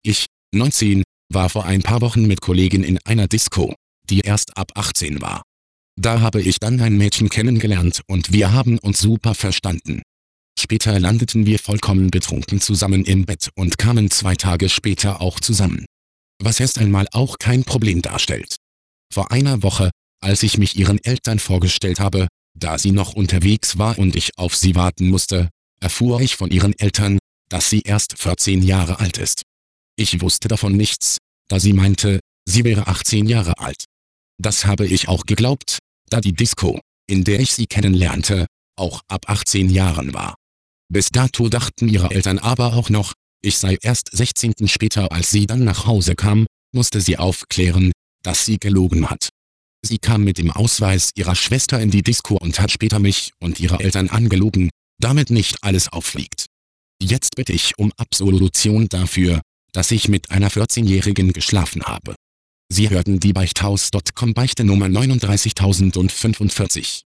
Ich, 19, war vor ein paar Wochen mit Kollegen in einer Disco, die erst ab 18 war. Da habe ich dann ein Mädchen kennengelernt und wir haben uns super verstanden. Später landeten wir vollkommen betrunken zusammen im Bett und kamen 2 Tage später auch zusammen. Was erst einmal auch kein Problem darstellt. Vor einer Woche, als ich mich ihren Eltern vorgestellt habe, da sie noch unterwegs war und ich auf sie warten musste, erfuhr ich von ihren Eltern, dass sie erst 14 Jahre alt ist. Ich wusste davon nichts, da sie meinte, sie wäre 18 Jahre alt. Das habe ich auch geglaubt, da die Disco, in der ich sie kennenlernte, auch ab 18 Jahren war. Bis dato dachten ihre Eltern aber auch noch, ich sei erst 16. Später, als sie dann nach Hause kam, musste sie aufklären, dass sie gelogen hat. Sie kam mit dem Ausweis ihrer Schwester in die Disco und hat später mich und ihre Eltern angelogen, damit nicht alles auffliegt. Jetzt bitte ich um Absolution dafür, dass ich mit einer 14-Jährigen geschlafen habe. Sie hörten die Beichthaus.com Beichte Nummer 39045.